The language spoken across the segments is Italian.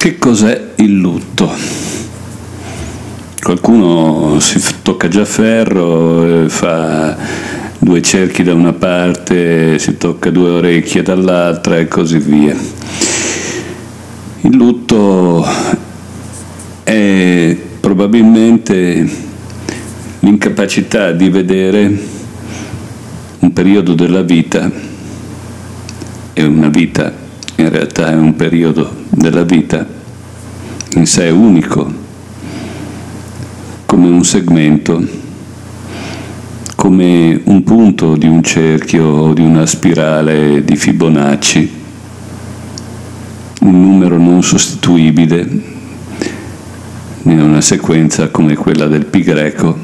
Che cos'è il lutto? Qualcuno si tocca già ferro, fa due cerchi da una parte, si tocca due orecchie dall'altra e così via. Il lutto è probabilmente l'incapacità di vedere un periodo della vita, e una vita in realtà è un periodo della vita in sé unico, come un segmento, come un punto di un cerchio o di una spirale di Fibonacci, un numero non sostituibile in una sequenza come quella del pi greco,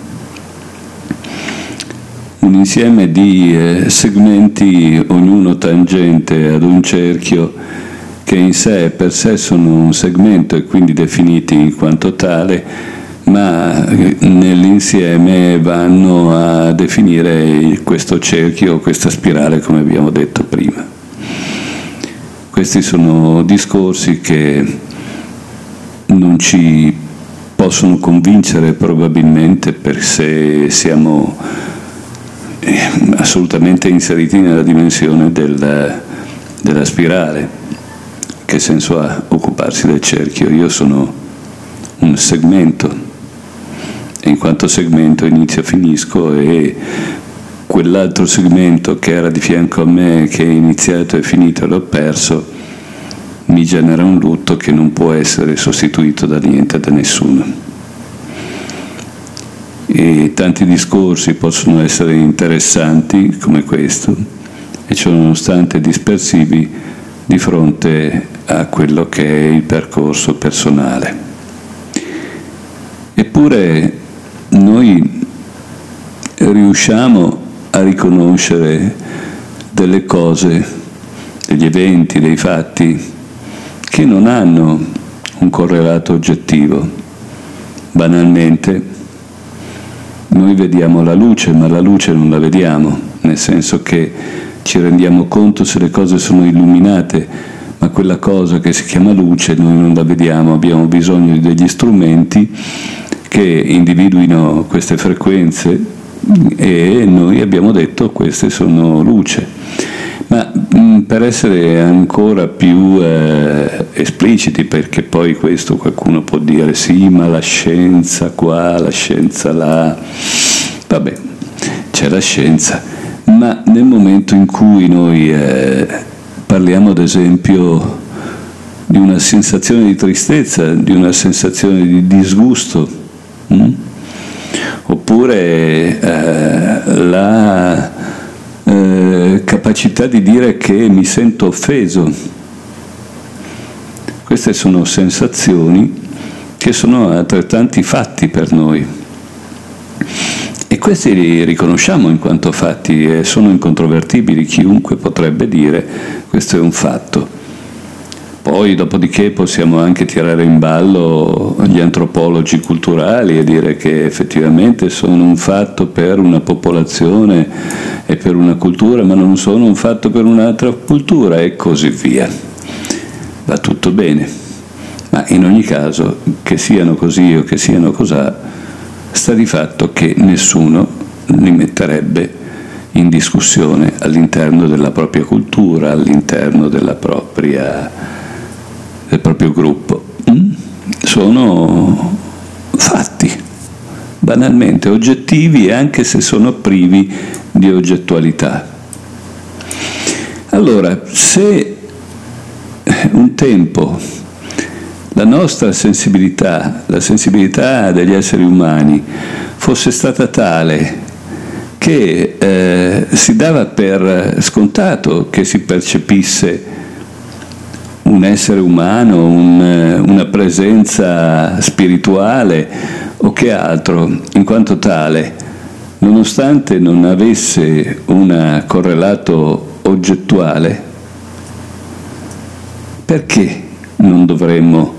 un insieme di segmenti, ognuno tangente ad un cerchio, che in sé per sé sono un segmento e quindi definiti in quanto tale, ma nell'insieme vanno a definire questo cerchio, questa spirale, come abbiamo detto prima. Questi sono discorsi che non ci possono convincere probabilmente, per se siamo assolutamente inseriti nella dimensione della spirale. Che senso ha occuparsi del cerchio? Io sono un segmento, e in quanto segmento inizio, finisco, e quell'altro segmento che era di fianco a me, che è iniziato e finito e l'ho perso, mi genera un lutto che non può essere sostituito da niente, da nessuno. E tanti discorsi possono essere interessanti come questo, e ciò nonostante dispersivi di fronte a quello che è il percorso personale. Eppure noi riusciamo a riconoscere delle cose, degli eventi, dei fatti che non hanno un correlato oggettivo. Banalmente, noi vediamo la luce, ma la luce non la vediamo, nel senso che ci rendiamo conto se le cose sono illuminate, ma quella cosa che si chiama luce noi non la vediamo, abbiamo bisogno di degli strumenti che individuino queste frequenze, e noi abbiamo detto queste sono luce. Ma per essere ancora più espliciti, perché poi questo qualcuno può dire sì, ma la scienza qua, la scienza là, vabbè, c'è la scienza, ma nel momento in cui noi parliamo ad esempio di una sensazione di tristezza, di una sensazione di disgusto, oppure la capacità di dire che mi sento offeso. Queste sono sensazioni che sono altrettanti fatti per noi, e questi li riconosciamo in quanto fatti e sono incontrovertibili. Chiunque potrebbe dire questo è un fatto. Poi dopodiché possiamo anche tirare in ballo gli antropologi culturali e dire che effettivamente sono un fatto per una popolazione e per una cultura, ma non sono un fatto per un'altra cultura, e così via. Va tutto bene, ma in ogni caso, che siano così o che siano cosà, sta di fatto che nessuno li metterebbe in discussione all'interno della propria cultura, all'interno del proprio gruppo. Sono fatti, banalmente oggettivi, anche se sono privi di oggettualità. Allora, se un tempo la nostra sensibilità, la sensibilità degli esseri umani, fosse stata tale che si dava per scontato che si percepisse un essere umano, una presenza spirituale o che altro, in quanto tale, nonostante non avesse un correlato oggettuale, perché non dovremmo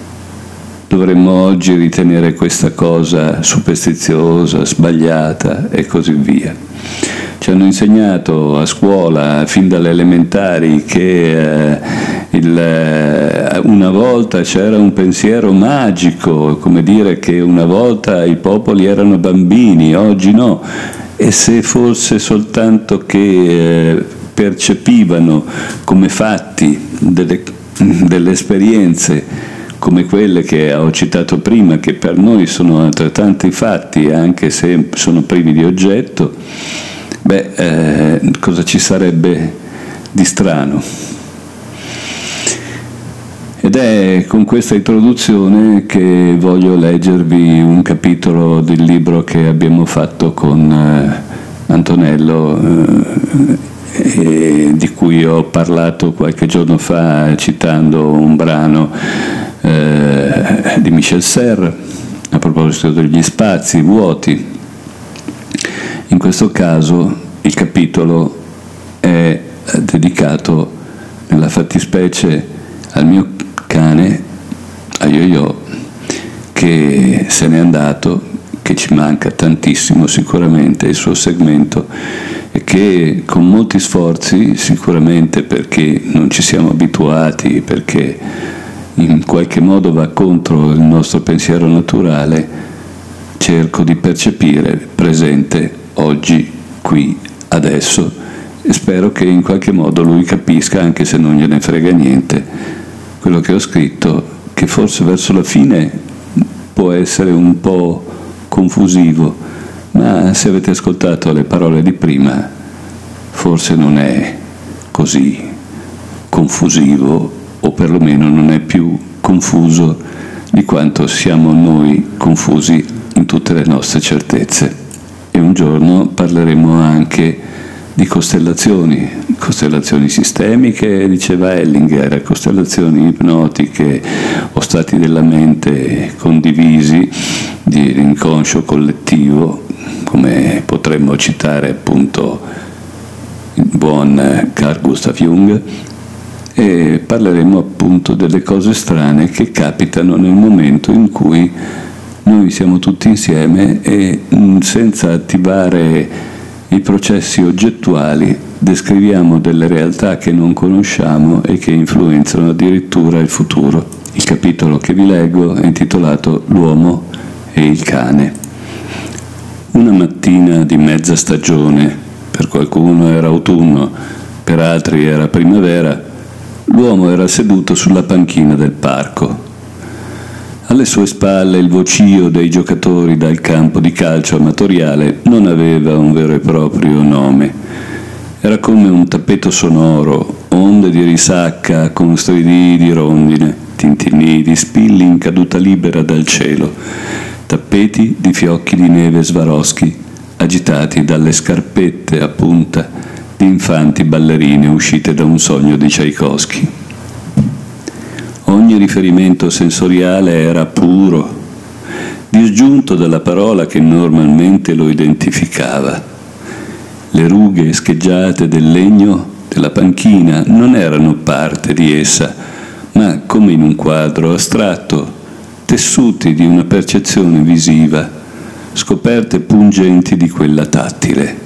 oggi ritenere questa cosa superstiziosa, sbagliata e così via? Ci hanno insegnato a scuola, fin dalle elementari, che il una volta c'era un pensiero magico, come dire che una volta i popoli erano bambini, oggi no, e se fosse soltanto che percepivano come fatti delle esperienze come quelle che ho citato prima, che per noi sono altrettanti fatti, anche se sono privi di oggetto, cosa ci sarebbe di strano? Ed è con questa introduzione che voglio leggervi un capitolo del libro che abbiamo fatto con Antonello, di cui ho parlato qualche giorno fa citando un brano di Michel Serres a proposito degli spazi vuoti. In questo caso il capitolo è dedicato nella fattispecie al mio cane, a Yo-Yo, che se n'è andato, che ci manca tantissimo sicuramente il suo segmento, e che con molti sforzi, sicuramente perché non ci siamo abituati, perché in qualche modo va contro il nostro pensiero naturale, cerco di percepire presente oggi, qui, adesso, e spero che in qualche modo lui capisca, anche se non gliene frega niente, quello che ho scritto, che forse verso la fine può essere un po' confusivo, ma se avete ascoltato le parole di prima, forse non è così confusivo, o perlomeno non è più confuso di quanto siamo noi confusi in tutte le nostre certezze. E un giorno parleremo anche di costellazioni sistemiche, diceva Hellinger, costellazioni ipnotiche o stati della mente condivisi di inconscio collettivo, come potremmo citare appunto il buon Carl Gustav Jung, e parleremo appunto delle cose strane che capitano nel momento in cui noi siamo tutti insieme e senza attivare i processi oggettuali descriviamo delle realtà che non conosciamo e che influenzano addirittura il futuro. Il capitolo che vi leggo è intitolato L'uomo e il cane. Una mattina di mezza stagione, per qualcuno era autunno, per altri era primavera, l'uomo era seduto sulla panchina del parco. Alle sue spalle il vocio dei giocatori dal campo di calcio amatoriale non aveva un vero e proprio nome. Era come un tappeto sonoro, onde di risacca con stridii di rondine, tintinnii di spilli in caduta libera dal cielo, tappeti di fiocchi di neve Swarovski agitati dalle scarpette a punta di infanti ballerine uscite da un sogno di Tchaikovsky. Ogni riferimento sensoriale era puro, disgiunto dalla parola che normalmente lo identificava. Le rughe scheggiate del legno della panchina non erano parte di essa, ma come in un quadro astratto, tessuti di una percezione visiva, scoperte pungenti di quella tattile.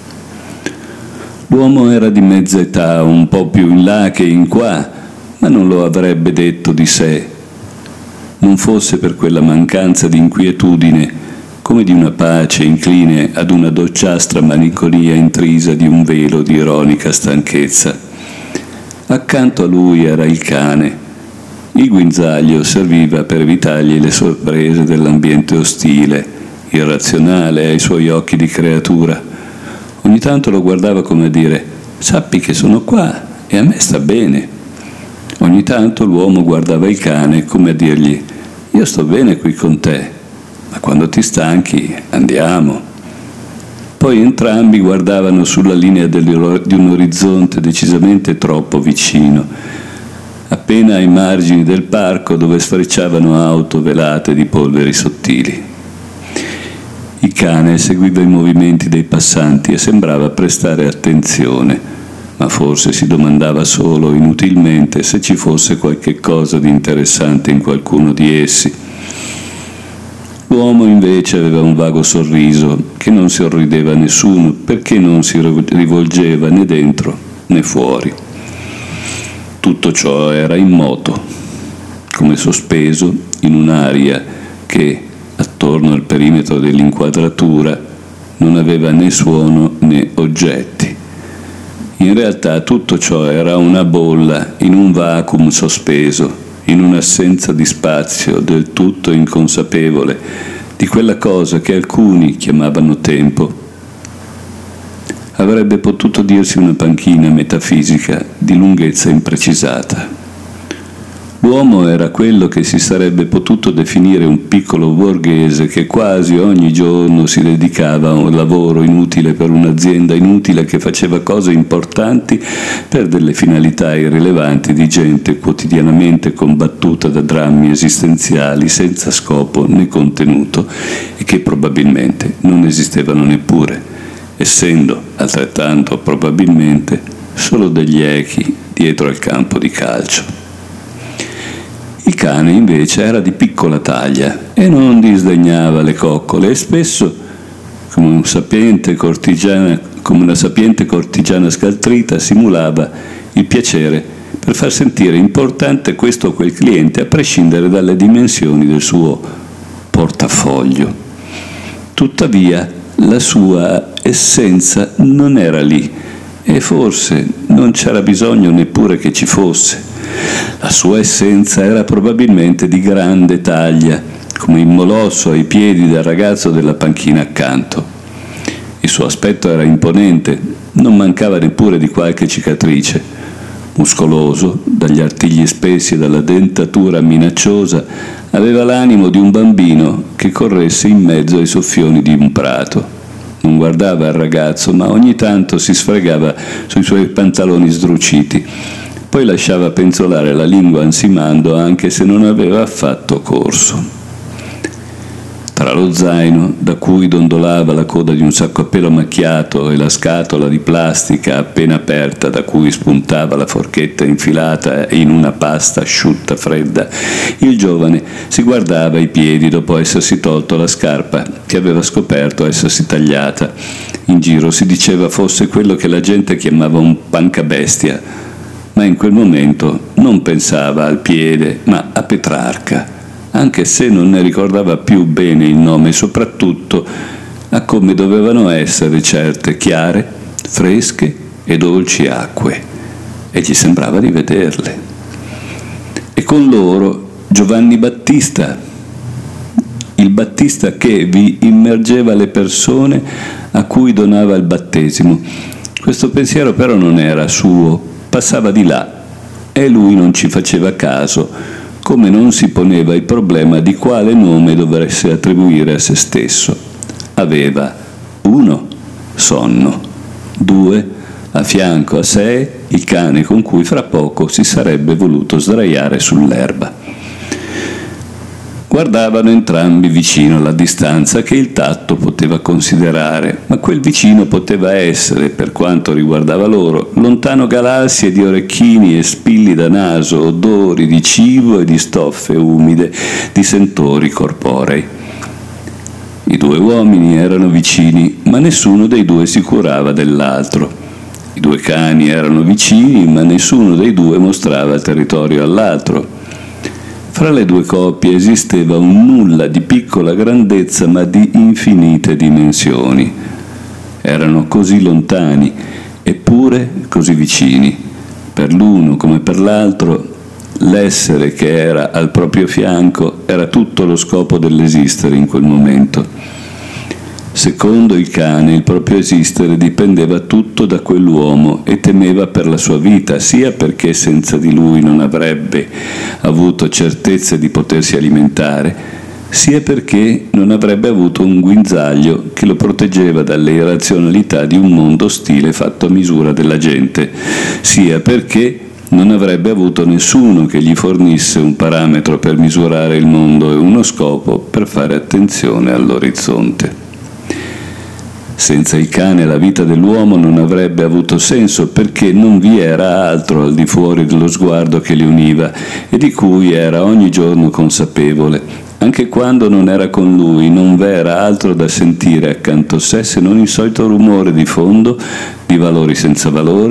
L'uomo era di mezza età, un po' più in là che in qua, ma non lo avrebbe detto di sé, non fosse per quella mancanza di inquietudine, come di una pace incline ad una dolciastra malinconia intrisa di un velo di ironica stanchezza. Accanto a lui era il cane. Il guinzaglio serviva per evitargli le sorprese dell'ambiente ostile, irrazionale ai suoi occhi di creatura. Ogni tanto lo guardava come a dire: sappi che sono qua e a me sta bene. Ogni tanto l'uomo guardava il cane come a dirgli: io sto bene qui con te, ma quando ti stanchi andiamo. Poi entrambi guardavano sulla linea di un orizzonte decisamente troppo vicino, appena ai margini del parco dove sfrecciavano auto velate di polveri sottili. Il cane seguiva i movimenti dei passanti e sembrava prestare attenzione, ma forse si domandava solo inutilmente se ci fosse qualche cosa di interessante in qualcuno di essi. L'uomo invece aveva un vago sorriso che non sorrideva a nessuno perché non si rivolgeva né dentro né fuori. Tutto ciò era in moto, come sospeso in un'aria che, attorno al perimetro dell'inquadratura, non aveva né suono né oggetti. In realtà tutto ciò era una bolla in un vacuum sospeso, in un'assenza di spazio del tutto inconsapevole di quella cosa che alcuni chiamavano tempo. Avrebbe potuto dirsi una panchina metafisica di lunghezza imprecisata. L'uomo era quello che si sarebbe potuto definire un piccolo borghese che quasi ogni giorno si dedicava a un lavoro inutile per un'azienda inutile che faceva cose importanti per delle finalità irrilevanti di gente quotidianamente combattuta da drammi esistenziali senza scopo né contenuto e che probabilmente non esistevano neppure, essendo altrettanto probabilmente solo degli echi dietro al campo di calcio. Il cane invece era di piccola taglia e non disdegnava le coccole e spesso, come una sapiente cortigiana scaltrita, simulava il piacere per far sentire importante questo o quel cliente a prescindere dalle dimensioni del suo portafoglio. Tuttavia la sua essenza non era lì e forse non c'era bisogno neppure che ci fosse. La sua essenza era probabilmente di grande taglia, come il molosso ai piedi del ragazzo della panchina accanto. Il suo aspetto era imponente, non mancava neppure di qualche cicatrice. Muscoloso, dagli artigli spessi e dalla dentatura minacciosa, aveva l'animo di un bambino che corresse in mezzo ai soffioni di un prato. Non guardava il ragazzo, ma ogni tanto si sfregava sui suoi pantaloni sdruciti. Poi lasciava penzolare la lingua ansimando anche se non aveva affatto corso. Tra lo zaino, da cui dondolava la coda di un sacco a pelo macchiato, e la scatola di plastica appena aperta da cui spuntava la forchetta infilata in una pasta asciutta fredda, il giovane si guardava i piedi dopo essersi tolto la scarpa che aveva scoperto essersi tagliata. In giro si diceva fosse quello che la gente chiamava un pancabestia, ma in quel momento non pensava al piede, ma a Petrarca, anche se non ne ricordava più bene il nome, soprattutto a come dovevano essere certe chiare, fresche e dolci acque, e gli sembrava di vederle. E con loro Giovanni Battista, il Battista che vi immergeva le persone a cui donava il battesimo. Questo pensiero però non era suo, passava di là e lui non ci faceva caso, come non si poneva il problema di quale nome dovesse attribuire a se stesso. Aveva 1. sonno, 2. a fianco a sé il cane con cui fra poco si sarebbe voluto sdraiare sull'erba. Guardavano entrambi vicino alla distanza che il tatto poteva considerare, ma quel vicino poteva essere, per quanto riguardava loro, lontano galassie di orecchini e spilli da naso, odori di cibo e di stoffe umide, di sentori corporei. I due uomini erano vicini, ma nessuno dei due si curava dell'altro. I due cani erano vicini, ma nessuno dei due mostrava il territorio all'altro. Fra le due coppie esisteva un nulla di piccola grandezza ma di infinite dimensioni. Erano così lontani, eppure così vicini. Per l'uno come per l'altro, l'essere che era al proprio fianco era tutto lo scopo dell'esistere in quel momento. Secondo il cane, il proprio esistere dipendeva tutto da quell'uomo e temeva per la sua vita, sia perché senza di lui non avrebbe avuto certezze di potersi alimentare, sia perché non avrebbe avuto un guinzaglio che lo proteggeva dalle irrazionalità di un mondo ostile fatto a misura della gente, sia perché non avrebbe avuto nessuno che gli fornisse un parametro per misurare il mondo e uno scopo per fare attenzione all'orizzonte. Senza il cane la vita dell'uomo non avrebbe avuto senso perché non vi era altro al di fuori dello sguardo che li univa e di cui era ogni giorno consapevole. Anche quando non era con lui non v'era altro da sentire accanto a sé se non il solito rumore di fondo, di valori senza valore,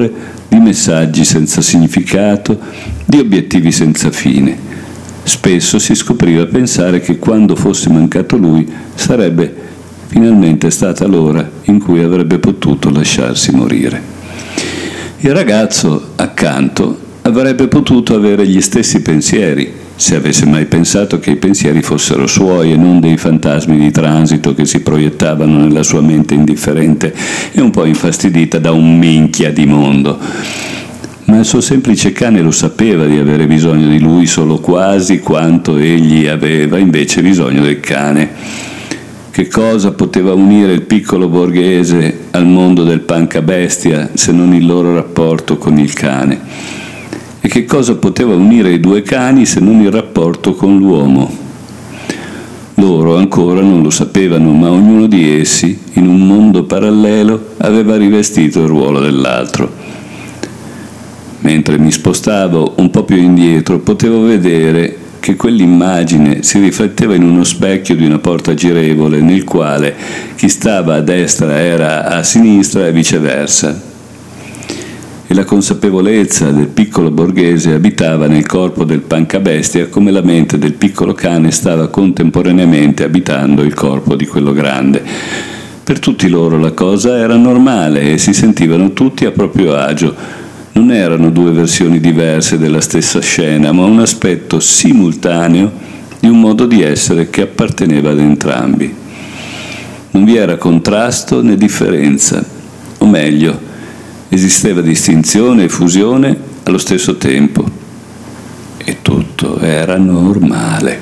di messaggi senza significato, di obiettivi senza fine. Spesso si scopriva pensare che quando fosse mancato lui sarebbe finalmente stata l'ora in cui avrebbe potuto lasciarsi morire. Il ragazzo accanto avrebbe potuto avere gli stessi pensieri, se avesse mai pensato che i pensieri fossero suoi e non dei fantasmi di transito che si proiettavano nella sua mente indifferente e un po' infastidita da un minchia di mondo. Ma il suo semplice cane lo sapeva di avere bisogno di lui solo quasi quanto egli aveva invece bisogno del cane. Che cosa poteva unire il piccolo borghese al mondo del pancabestia se non il loro rapporto con il cane? E che cosa poteva unire i due cani se non il rapporto con l'uomo? Loro ancora non lo sapevano, ma ognuno di essi, in un mondo parallelo, aveva rivestito il ruolo dell'altro. Mentre mi spostavo un po' più indietro, potevo vedere che quell'immagine si rifletteva in uno specchio di una porta girevole, nel quale chi stava a destra era a sinistra e viceversa. E la consapevolezza del piccolo borghese abitava nel corpo del pancabestia come la mente del piccolo cane stava contemporaneamente abitando il corpo di quello grande. Per tutti loro la cosa era normale e si sentivano tutti a proprio agio. Non erano due versioni diverse della stessa scena, ma un aspetto simultaneo di un modo di essere che apparteneva ad entrambi. Non vi era contrasto né differenza, o meglio, esisteva distinzione e fusione allo stesso tempo e tutto era normale.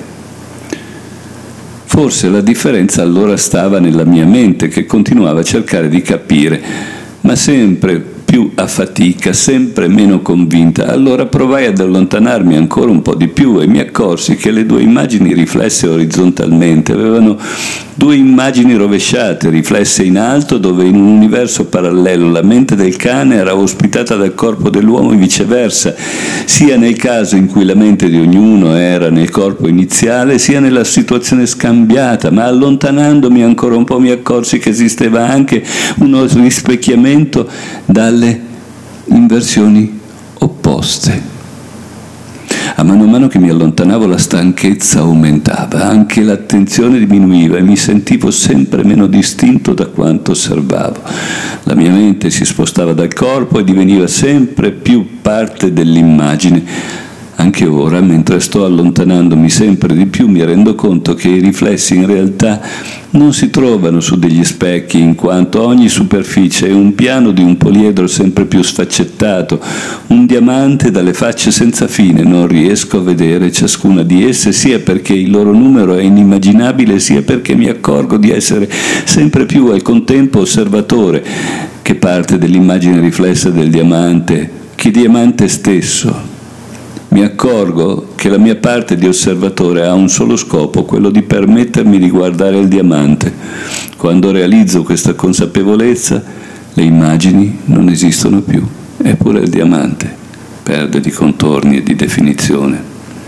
Forse la differenza allora stava nella mia mente che continuava a cercare di capire, ma sempre più a fatica, sempre meno convinta. Allora provai ad allontanarmi ancora un po' di più e mi accorsi che le due immagini riflesse orizzontalmente avevano due immagini rovesciate, riflesse in alto, dove in un universo parallelo la mente del cane era ospitata dal corpo dell'uomo e viceversa, sia nel caso in cui la mente di ognuno era nel corpo iniziale, sia nella situazione scambiata, ma allontanandomi ancora un po' mi accorsi che esisteva anche uno rispecchiamento dalle inversioni opposte. A mano che mi allontanavo la stanchezza aumentava, anche l'attenzione diminuiva e mi sentivo sempre meno distinto da quanto osservavo. La mia mente si spostava dal corpo e diveniva sempre più parte dell'immagine. Anche ora, mentre sto allontanandomi sempre di più, mi rendo conto che i riflessi in realtà non si trovano su degli specchi, in quanto ogni superficie è un piano di un poliedro sempre più sfaccettato, un diamante dalle facce senza fine. Non riesco a vedere ciascuna di esse, sia perché il loro numero è inimmaginabile, sia perché mi accorgo di essere sempre più al contempo osservatore, che parte dell'immagine riflessa del diamante, che diamante stesso. Mi accorgo che la mia parte di osservatore ha un solo scopo, quello di permettermi di guardare il diamante. Quando realizzo questa consapevolezza, le immagini non esistono più, eppure il diamante perde di contorni e di definizione.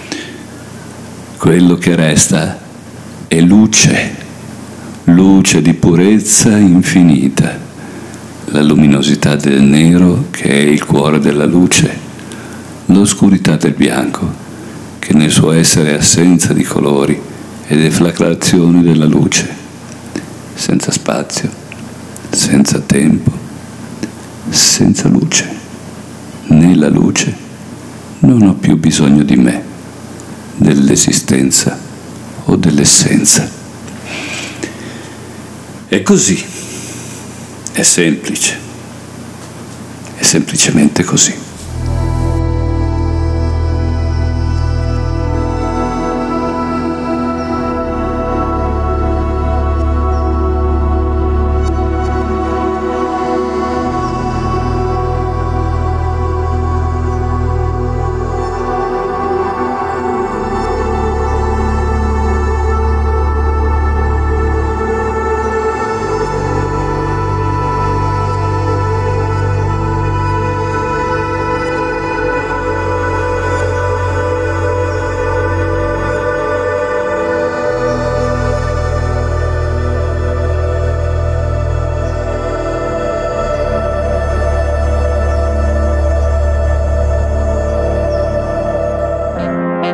Quello che resta è luce, luce di purezza infinita, la luminosità del nero che è il cuore della luce, l'oscurità del bianco, che nel suo essere assenza di colori è deflagrazione della luce, senza spazio, senza tempo, senza luce. Nella luce non ho più bisogno di me, dell'esistenza o dell'essenza. È così, è semplice, è semplicemente così.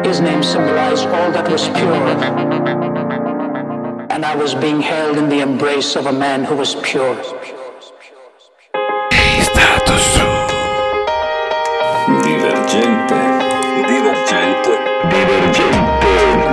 His name symbolized all that was pure. And I was being held in the embrace of a man who was pure. Stato su. Divergente. Divergente. Divergente.